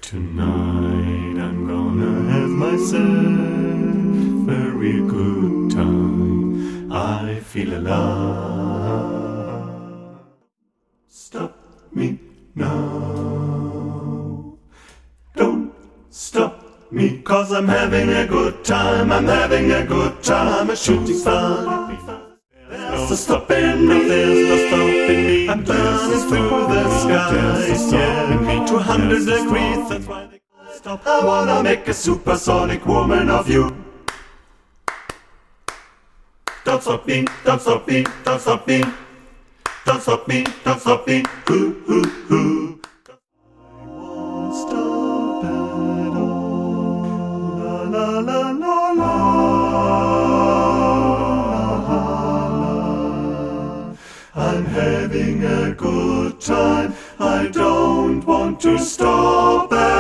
Tonight I'm gonna have myself a real good time. I feel alive. Stop me now. Don't stop me, 'cause I'm having a good time. I'm having a good time. A shooting star. There's no stopping me. There's no stopping me. I'm burning through the skies. Yeah, 200 degrees. That's why they can't stop. I wanna make a supersonic woman of you. Don't stop me. Don't stop me. Don't stop me. Don't stop me. Don't stop me. Ooh, ooh, ooh. I won't stop at all. La la la la la. I'm having a good time. I don't want to stop.